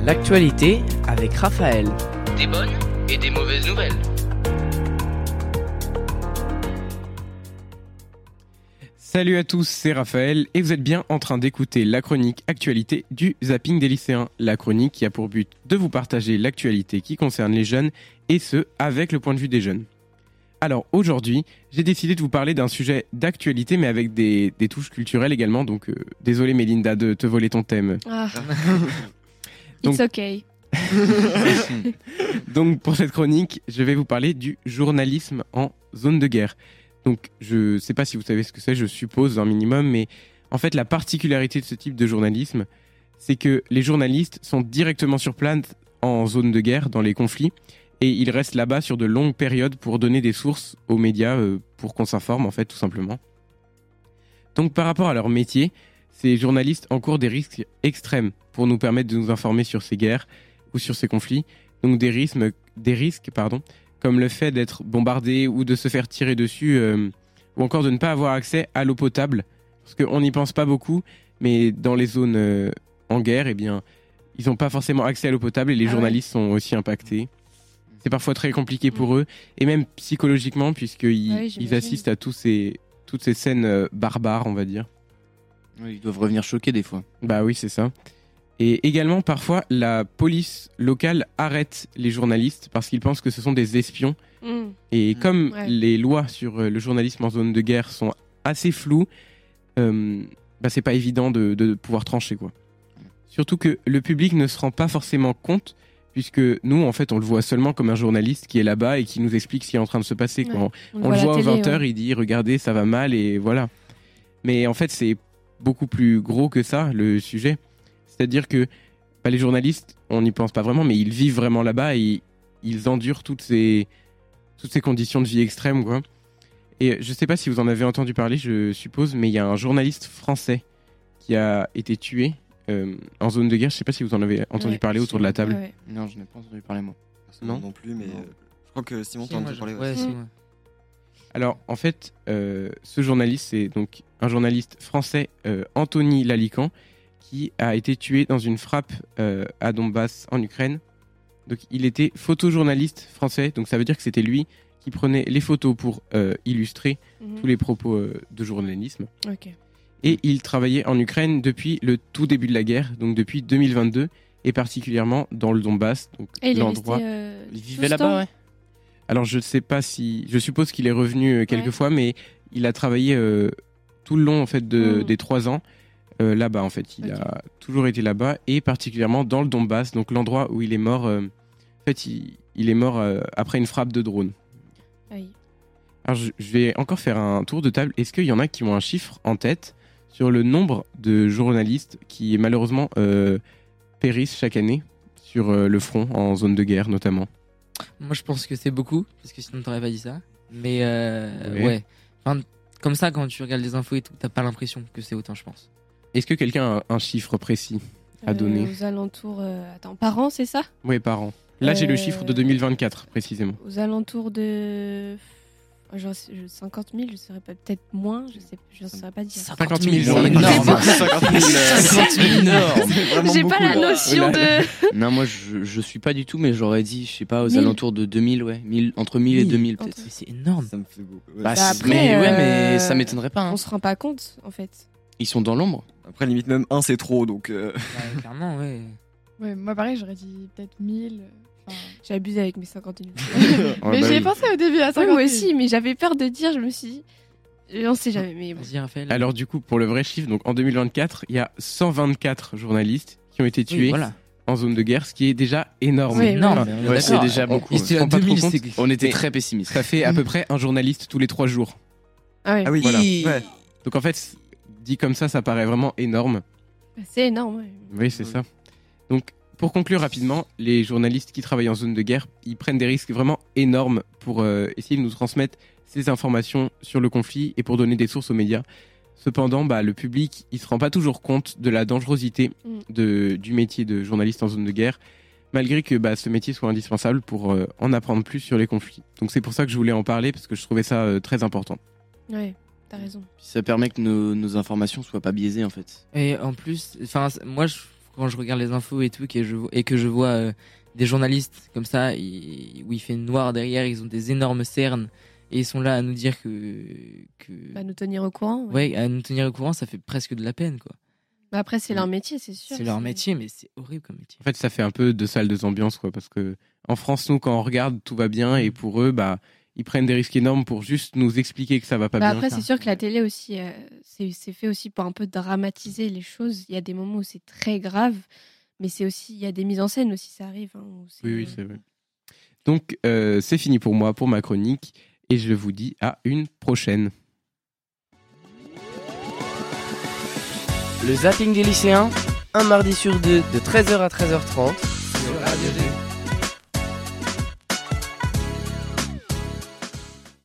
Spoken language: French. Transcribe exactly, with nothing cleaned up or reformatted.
L'actualité avec Raphaël. Des bonnes et des mauvaises nouvelles. Salut à tous, c'est Raphaël et vous êtes bien en train d'écouter la chronique actualité du Zapping des lycéens. La chronique qui a pour but de vous partager l'actualité qui concerne les jeunes et ce, avec le point de vue des jeunes. Alors aujourd'hui, j'ai décidé de vous parler d'un sujet d'actualité mais avec des, des touches culturelles également. Donc euh, désolé Mélinda de te voler ton thème. Ah. Donc- It's okay. Donc pour cette chronique, je vais vous parler du journalisme en zone de guerre. Donc je ne sais pas si vous savez ce que c'est, je suppose un minimum, mais en fait la particularité de ce type de journalisme, c'est que les journalistes sont directement sur place en zone de guerre, dans les conflits, et ils restent là-bas sur de longues périodes pour donner des sources aux médias, euh, pour qu'on s'informe en fait tout simplement. Donc par rapport à leur métier, ces journalistes encourent des risques extrêmes pour nous permettre de nous informer sur ces guerres ou sur ces conflits. Donc des risques, des risques pardon, comme le fait d'être bombardé ou de se faire tirer dessus, euh, ou encore de ne pas avoir accès à l'eau potable. Parce qu'on n'y pense pas beaucoup, mais dans les zones euh, en guerre, eh bien, ils n'ont pas forcément accès à l'eau potable et les Ah journalistes sont aussi impactés. C'est parfois très compliqué pour eux, et même psychologiquement, puisqu'ils Ah oui, ils j'imagine. assistent à tous ces, toutes ces scènes euh, barbares, on va dire. Oui, ils doivent revenir choqués des fois. Bah oui, c'est ça. Et également, parfois, la police locale arrête les journalistes parce qu'ils pensent que ce sont des espions. Mm. Et Mmh. comme Ouais. les lois sur euh, le journalisme en zone de guerre sont assez floues, euh, bah c'est pas évident de, de pouvoir trancher, quoi. Surtout que le public ne se rend pas forcément compte, puisque nous, en fait, on le voit seulement comme un journaliste qui est là-bas et qui nous explique ce qui est en train de se passer. Ouais. Quand On, on le à voit la aux télé, vingt heures, ouais. il dit « Regardez, ça va mal » et voilà. Mais en fait, c'est beaucoup plus gros que ça, le sujet. C'est-à-dire que bah, les journalistes, on n'y pense pas vraiment, mais ils vivent vraiment là-bas et ils endurent toutes ces, toutes ces conditions de vie extrêmes, quoi. Et je sais pas si vous en avez entendu parler, je suppose, mais il y a un journaliste français qui a été tué euh, en zone de guerre. Je sais pas si vous en avez entendu Ouais, parler autour de la table. Ouais, ouais. Non, je n'ai pas entendu parler moi. Non, Non non plus, mais Non. euh, je crois que Simon Si, t'a moi, entendu je- parler. ouais, si, Mm. ouais. Alors, en fait, euh, ce journaliste, c'est donc un journaliste français, euh, Anthony Lalican, qui a été tué dans une frappe euh, à Donbass, en Ukraine. Donc, il était photojournaliste français, donc ça veut dire que c'était lui qui prenait les photos pour euh, illustrer Mhm. tous les propos euh, de journalisme. Ok. Et il travaillait en Ukraine depuis le tout début de la guerre, donc depuis deux mille vingt-deux, et particulièrement dans le Donbass, donc Et il est l'endroit. resté. euh, Ils tout vivaient ce là-bas, temps ouais. Alors je ne sais pas si, je suppose qu'il est revenu euh, quelques Ouais. fois, mais il a travaillé euh, tout le long en fait de, Mm. des trois ans euh, là-bas en fait. Il Ok. a toujours été là-bas et particulièrement dans le Donbass, donc l'endroit où il est mort. euh, en fait, il, il est mort euh, après une frappe de drone. Aïe. Alors je, je vais encore faire un tour de table. Est-ce qu'il y en a qui ont un chiffre en tête sur le nombre de journalistes qui malheureusement euh, périssent chaque année sur euh, le front en zone de guerre notamment? Moi, je pense que c'est beaucoup, parce que sinon, t'aurais pas dit ça. Mais euh, Ouais. ouais. Enfin, comme ça, quand tu regardes les infos et tout, t'as pas l'impression que c'est autant, je pense. Est-ce que quelqu'un a un chiffre précis à Euh, donner? Aux alentours. euh, Attends, par an, c'est ça? Oui, par an. Là, j'ai le Euh, chiffre de deux mille vingt-quatre, précisément. Aux alentours de. Genre, je- cinquante mille, je saurais pas. Peut-être moins, je sais je ne saurais pas dire. cinquante mille, c'est c'est énorme. cinquante mille, euh, cinquante mille, énorme. c'est vraiment J'ai pas beaucoup, la là. notion de. Non, moi je, je suis pas du tout, mais j'aurais dit, je sais pas, aux mille. alentours de deux mille, ouais. mille, entre mille et mille. deux mille peut-être. Mais c'est énorme. Ça me fait beaucoup. Ouais. Bah, Bah, c'est- après, mais ouais, mais euh, ça m'étonnerait pas. hein. On se rend pas compte, en fait. Ils sont dans l'ombre. Après, limite, même un, c'est trop. Donc, euh, Bah, clairement, ouais. Ouais, moi pareil, j'aurais dit peut-être mille. Enfin, J'ai abusé avec mes cinquante mille. Oh, mais bah j'y ai oui. pensé au début à Ouais, cinquante moi mille. aussi, mais j'avais peur de dire, je me suis dit. On sait jamais, mais bon. Vas-y, Raphaël. Alors, du coup, pour le vrai chiffre, donc en deux mille vingt-quatre, il y a cent vingt-quatre journalistes qui ont été Oui, tués voilà. en zone de guerre, ce qui est déjà énorme. Ouais, énorme. Enfin, mais on est Ouais, c'est d'accord. déjà on- beaucoup. on se rend pas trop compte. On était Mais- très pessimistes. Ça fait à peu près un journaliste tous les trois jours. Ah ouais. ah oui, Voilà. ouais. Donc, en fait, dit comme ça, ça paraît vraiment énorme. C'est énorme, ouais. Oui, c'est ça. Donc, pour conclure rapidement, les journalistes qui travaillent en zone de guerre, ils prennent des risques vraiment énormes pour euh, essayer de nous transmettre ces informations sur le conflit et pour donner des sources aux médias. Cependant, bah, le public, il se rend pas toujours compte de la dangerosité Mm. de, du métier de journaliste en zone de guerre, malgré que bah, ce métier soit indispensable pour euh, en apprendre plus sur les conflits. Donc c'est pour ça que je voulais en parler, parce que je trouvais ça euh, très important. Ouais, t'as raison. Puis ça permet que nos, nos informations soient pas biaisées en fait. Et en plus, enfin, moi, je- quand je regarde les infos et tout, et que je, et que je vois euh, des journalistes comme ça, ils- où il fait noir derrière, ils ont des énormes cernes, et ils sont là à nous dire que. que... Bah, nous tenir au courant. Ouais. Ouais, à nous tenir au courant, ça fait presque de la peine, quoi. Bah, après, c'est leur métier, c'est sûr. C'est leur métier, mais c'est horrible comme métier. En fait, ça fait un peu de salle de ambiance, quoi, parce que en France, nous, quand on regarde, tout va bien, et pour eux, bah, ils prennent des risques énormes pour juste nous expliquer que ça va pas Bah, bien. après, c'est sûr que la télé aussi, euh, c'est c'est fait aussi pour un peu dramatiser les choses. Il y a des moments où c'est très grave, mais c'est aussi, il y a des mises en scène aussi, ça arrive. hein, où c'est- Oui, oui, c'est vrai. Donc, euh, c'est fini pour moi, pour ma chronique, et je vous dis à une prochaine. Le zapping des lycéens, un mardi sur deux de treize heures à treize heures trente sur Radio G.